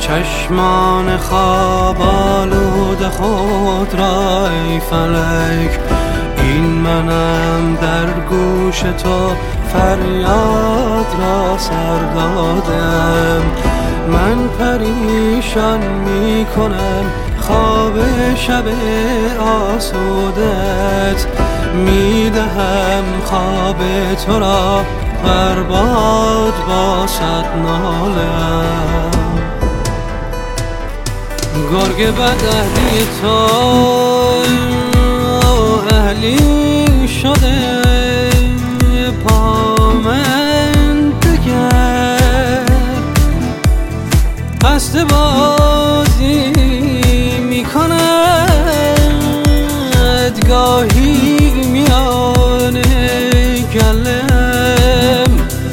چشمان خواب آلود خود را ای فلک، این منم در گوش تو فریاد را سر دادم. من پریشان می کنم خواب شب آسودت، می دهم خواب تو را برباد با صد نالم. گرگ بداهی تو اهلی شده، پا من دگر قصد بازی می کند، گاهی میان گلم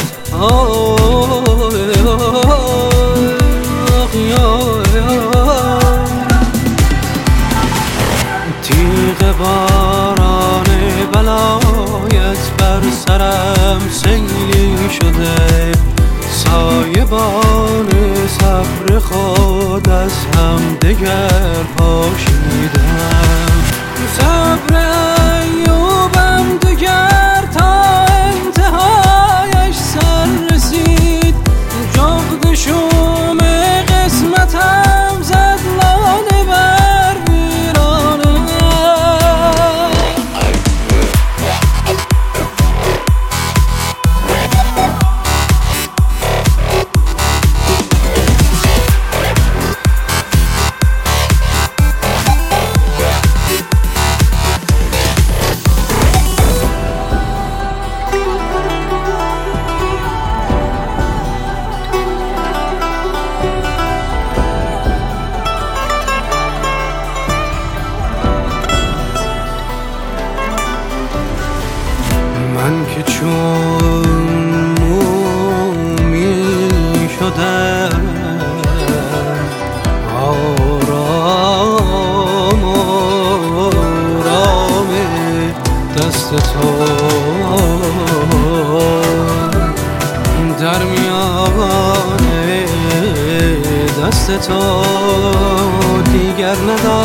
تیغ باران بلایت بر سرم سیلی شده، سایبان صبر خود از هم دگر پاشیدم. صبر ایوبم دگر تا انتهایش سر رسید، جغد شوم قسمتم زد لانه بر ویرانه. من که چون مومی شدم، آرام آرام دست تو در میان دست تو دیگر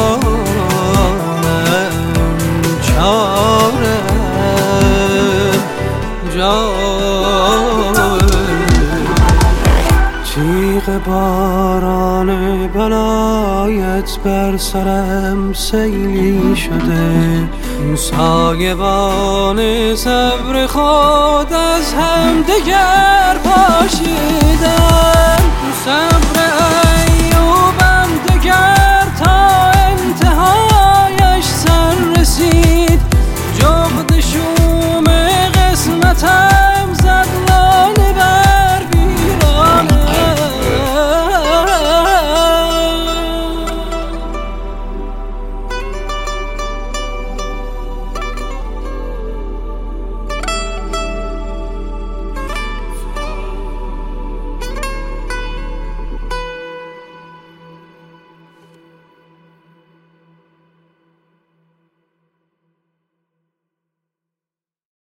ندارم چاره. تیغ باران بلایت بر سرم سیلی شده، سایبان صبر خود از هم دگر پاشیدن. صبر